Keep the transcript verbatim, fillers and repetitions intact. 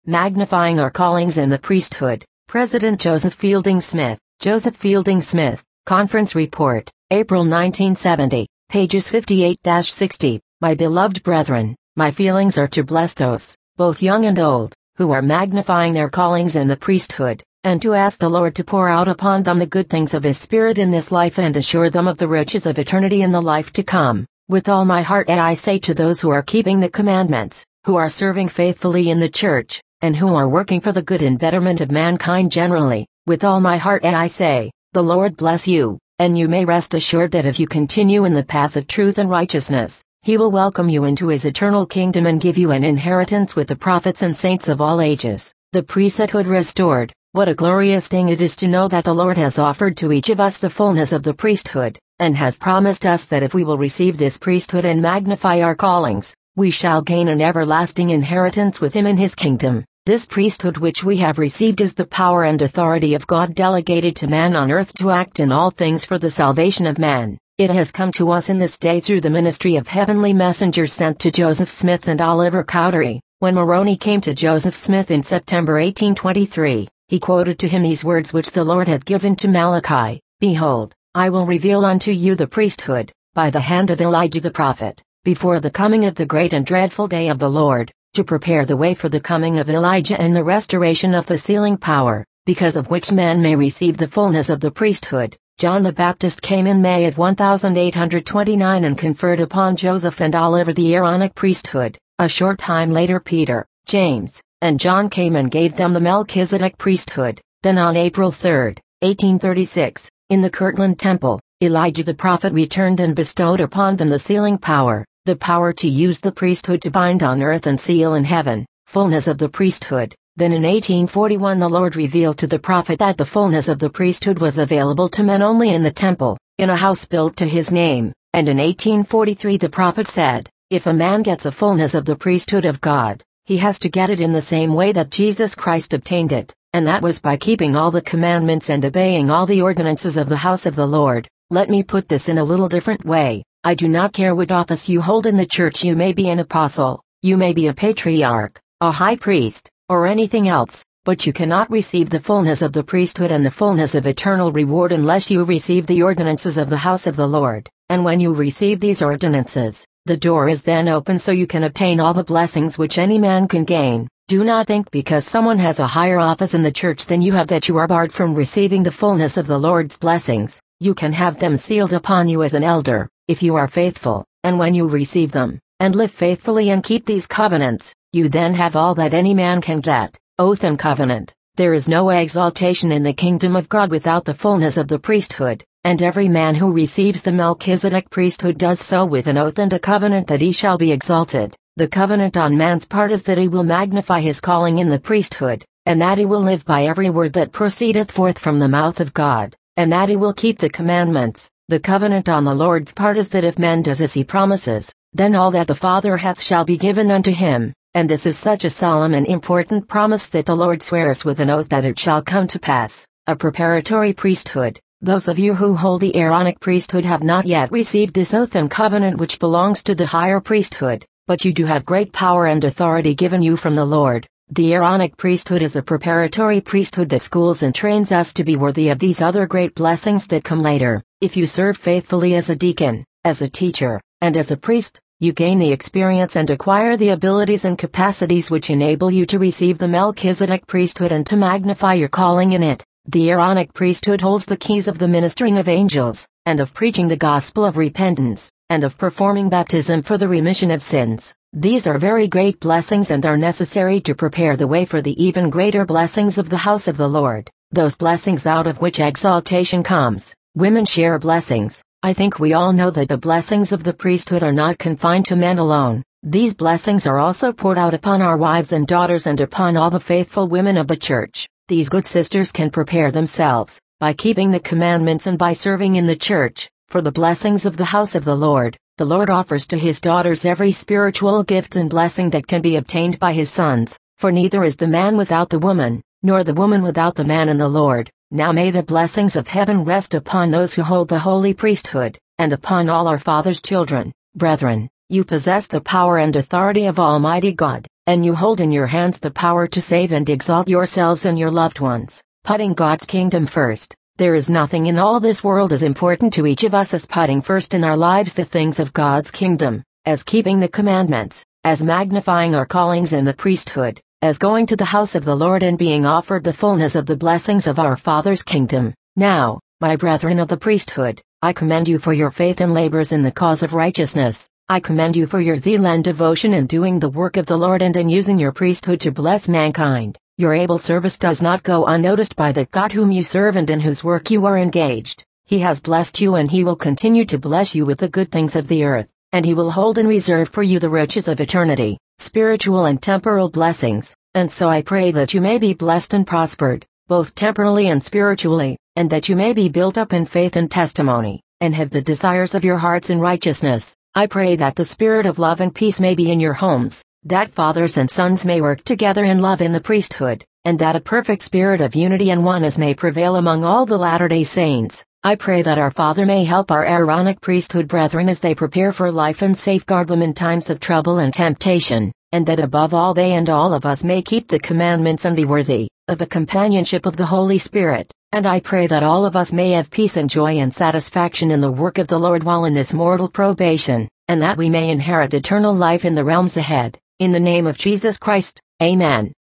Magnifying Our Callings in the Priesthood, President Joseph Fielding Smith, Joseph Fielding Smith, Conference Report, April nineteen seventy, pages fifty-eight to sixty. My beloved brethren, my feelings are to bless those, both young and old, who are magnifying their callings in the priesthood, and to ask the Lord to pour out upon them the good things of His Spirit in this life and assure them of the riches of eternity in the life to come. With all my heart I say to those who are keeping the commandments, who are serving faithfully in the church, and who are working for the good and betterment of mankind generally, with all my heart I say, the Lord bless you, and you may rest assured that if you continue in the path of truth and righteousness, He will welcome you into His eternal kingdom and give you an inheritance with the prophets and saints of all ages. The priesthood restored. What a glorious thing it is to know that the Lord has offered to each of us the fullness of the priesthood, and has promised us that if we will receive this priesthood and magnify our callings, we shall gain an everlasting inheritance with Him in His kingdom. This priesthood which we have received is the power and authority of God delegated to man on earth to act in all things for the salvation of man. It has come to us in this day through the ministry of heavenly messengers sent to Joseph Smith and Oliver Cowdery. When Moroni came to Joseph Smith in September eighteen twenty-three, he quoted to him these words which the Lord had given to Malachi, "Behold, I will reveal unto you the priesthood, by the hand of Elijah the prophet, before the coming of the great and dreadful day of the Lord, to prepare the way for the coming of Elijah and the restoration of the sealing power, because of which man may receive the fullness of the priesthood." John the Baptist came in May of eighteen twenty-nine and conferred upon Joseph and Oliver the Aaronic priesthood. A short time later Peter, James, and John came and gave them the Melchizedek priesthood. Then on April third, eighteen thirty-six, in the Kirtland Temple, Elijah the prophet returned and bestowed upon them the sealing power, the power to use the priesthood to bind on earth and seal in heaven, fullness of the priesthood. Then in eighteen forty-one the Lord revealed to the prophet that the fullness of the priesthood was available to men only in the temple, in a house built to His name, and in eighteen forty-three the prophet said, if a man gets a fullness of the priesthood of God, he has to get it in the same way that Jesus Christ obtained it, and that was by keeping all the commandments and obeying all the ordinances of the house of the Lord. Let me put this in a little different way. I do not care what office you hold in the church. You may be an apostle, you may be a patriarch, a high priest, or anything else, but you cannot receive the fullness of the priesthood and the fullness of eternal reward unless you receive the ordinances of the house of the Lord. And when you receive these ordinances, the door is then open so you can obtain all the blessings which any man can gain. Do not think because someone has a higher office in the church than you have that you are barred from receiving the fullness of the Lord's blessings. You can have them sealed upon you as an elder, if you are faithful, and when you receive them, and live faithfully and keep these covenants, you then have all that any man can get, oath and covenant. There is no exaltation in the kingdom of God without the fullness of the priesthood, and every man who receives the Melchizedek priesthood does so with an oath and a covenant that he shall be exalted. The covenant on man's part is that he will magnify his calling in the priesthood, and that he will live by every word that proceedeth forth from the mouth of God, and that he will keep the commandments. The covenant on the Lord's part is that if man does as he promises, then all that the Father hath shall be given unto him. And this is such a solemn and important promise that the Lord swears with an oath that it shall come to pass. A preparatory priesthood. Those of you who hold the Aaronic priesthood have not yet received this oath and covenant which belongs to the higher priesthood, but you do have great power and authority given you from the Lord. The Aaronic priesthood is a preparatory priesthood that schools and trains us to be worthy of these other great blessings that come later. If you serve faithfully as a deacon, as a teacher, and as a priest, you gain the experience and acquire the abilities and capacities which enable you to receive the Melchizedek priesthood and to magnify your calling in it. The Aaronic priesthood holds the keys of the ministering of angels, and of preaching the gospel of repentance, and of performing baptism for the remission of sins. These are very great blessings and are necessary to prepare the way for the even greater blessings of the house of the Lord, those blessings out of which exaltation comes. Women share blessings. I think we all know that the blessings of the priesthood are not confined to men alone. These blessings are also poured out upon our wives and daughters and upon all the faithful women of the church. These good sisters can prepare themselves, by keeping the commandments and by serving in the church, for the blessings of the house of the Lord. The Lord offers to His daughters every spiritual gift and blessing that can be obtained by His sons, for neither is the man without the woman, nor the woman without the man in the Lord. Now may the blessings of heaven rest upon those who hold the holy priesthood, and upon all our Father's children. Brethren, you possess the power and authority of Almighty God, and you hold in your hands the power to save and exalt yourselves and your loved ones, putting God's kingdom first. There is nothing in all this world as important to each of us as putting first in our lives the things of God's kingdom, as keeping the commandments, as magnifying our callings in the priesthood, as going to the house of the Lord and being offered the fullness of the blessings of our Father's kingdom. Now, my brethren of the priesthood, I commend you for your faith and labors in the cause of righteousness. I commend you for your zeal and devotion in doing the work of the Lord and in using your priesthood to bless mankind. Your able service does not go unnoticed by the God whom you serve and in whose work you are engaged. He has blessed you and he will continue to bless you with the good things of the earth, and he will hold in reserve for you the riches of eternity, spiritual and temporal blessings. And so I pray that you may be blessed and prospered, both temporally and spiritually, and that you may be built up in faith and testimony, and have the desires of your hearts in righteousness. I pray that the spirit of love and peace may be in your homes, that fathers and sons may work together in love in the priesthood, and that a perfect spirit of unity and oneness may prevail among all the Latter-day Saints. I pray that our Father may help our Aaronic priesthood brethren as they prepare for life and safeguard them in times of trouble and temptation, and that above all they and all of us may keep the commandments and be worthy of the companionship of the Holy Spirit. And I pray that all of us may have peace and joy and satisfaction in the work of the Lord while in this mortal probation, and that we may inherit eternal life in the realms ahead. In the name of Jesus Christ, Amen.